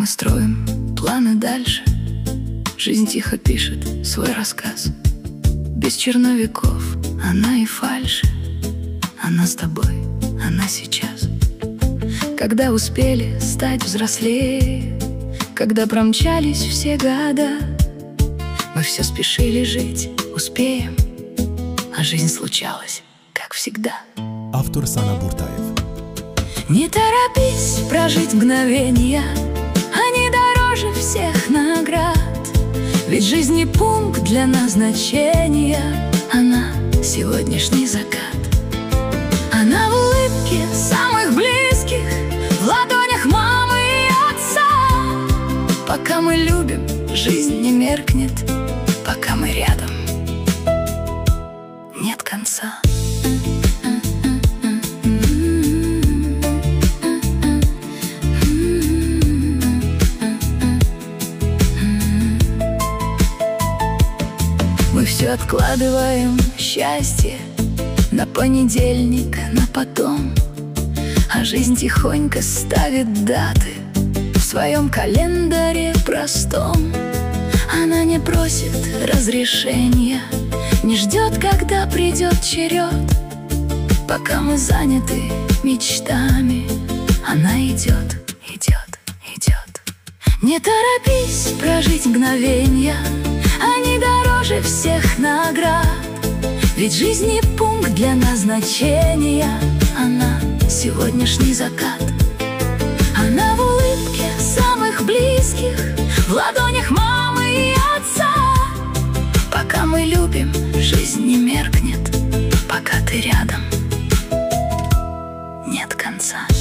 мы строим планы дальше, жизнь тихо пишет свой рассказ. Без черновиков она и фальши. Она с тобой, она сейчас. Когда успели стать взрослее, когда промчались все года, мы все спешили жить, успеем, а жизнь случалась, как всегда. Автор Сана Буртаев. Не торопись прожить мгновенья, они дороже всех наград. Ведь жизнь не пункт для назначения, она сегодняшний закат. Она в улыбке самых близких, в ладонях мамы и отца. Пока мы любим, жизнь не меркнет, пока мы рядом, нет конца. Мы все откладываем счастье на понедельник, на потом, а жизнь тихонько ставит даты в своем календаре простом. Она не просит разрешения, не ждет, когда придет черед. Пока мы заняты мечтами, она идет, идет, идет. Не торопись прожить мгновенья, они дороже всех наград. Ведь жизнь не пункт для назначения, она сегодняшний закат. Она в улыбке самых близких, в ладонях мамы и отца. Пока мы любим, жизнь не меркнет, пока ты рядом, нет конца.